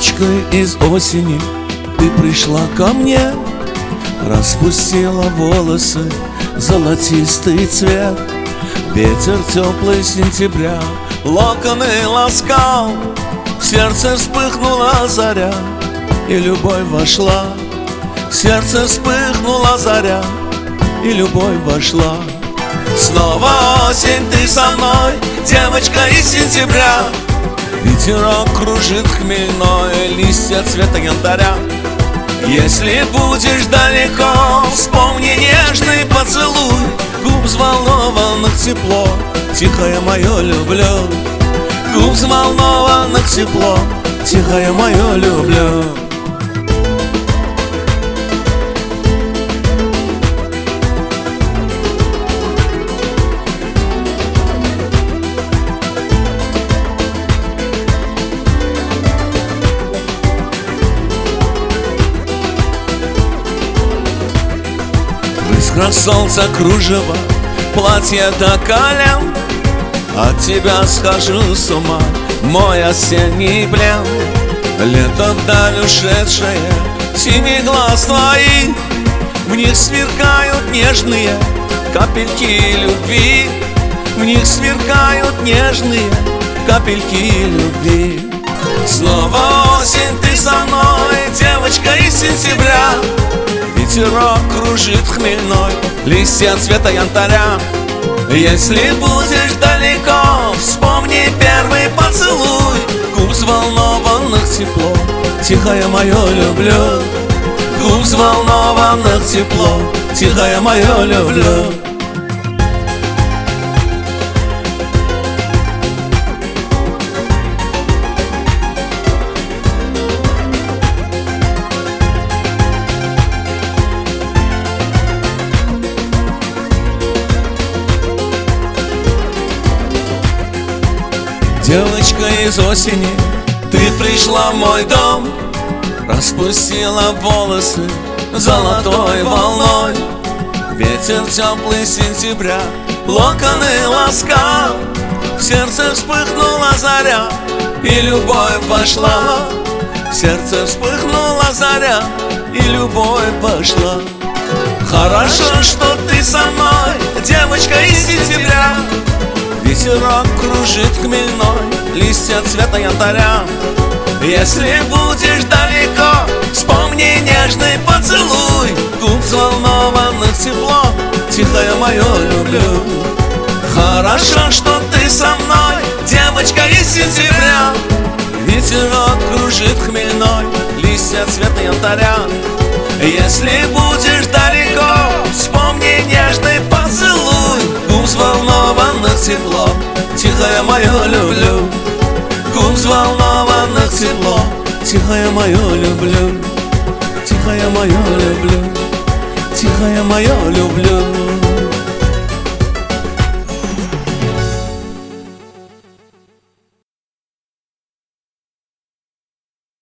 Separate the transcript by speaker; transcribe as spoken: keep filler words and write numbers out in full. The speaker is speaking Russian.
Speaker 1: Девочкой из осени ты пришла ко мне, распустила волосы, золотистый цвет. Ветер теплый сентября локоны ласкал, в сердце вспыхнула заря, и любовь вошла. В сердце вспыхнула заря, и любовь вошла. Снова осень, ты со мной, девочка из сентября. Ветерок кружит хмельной, листья цвета янтаря. Если будешь далеко, вспомни нежный поцелуй губ взволнованных тепло, тихое мое люблю. Губ взволнованных тепло, тихое мое люблю. Искра солнца кружева, платье до колен. От тебя схожу с ума, мой осенний плен. Лето вдаль ушедшее, синий глаз твоих, в них сверкают нежные капельки любви. В них сверкают нежные капельки любви. Снова осень, ты со мной, девочка из сентября. Ветерок кружит хмельной, листья цвета янтаря. Если будешь далеко, вспомни первый поцелуй губ взволнованных тепло, тихое мое люблю. Губ взволнованных тепло, тихое мое люблю. Девочка из осени, ты пришла в мой дом, распустила волосы золотой волной. Ветер теплый сентября локоны ласкал, в сердце вспыхнула заря, и любовь вошла. В сердце вспыхнула заря, и любовь вошла. Хорошо, что ты со мной, девочка из сентября. Ветерок кружит хмельной, листья цвета янтаря. Если будешь далеко, вспомни нежный поцелуй губ взволнованных тепло, тихое мое люблю. Хорошо, что ты со мной, девочка из сентября. Ветерок кружит хмельной, листья цвета янтаря. Если будешь далеко, вспомни нежный поцелуй губ взволнованных тепло, тихое мое люблю. Губ взволнованных тепло, тихое мое люблю. Тихое мое люблю, тихое мое люблю.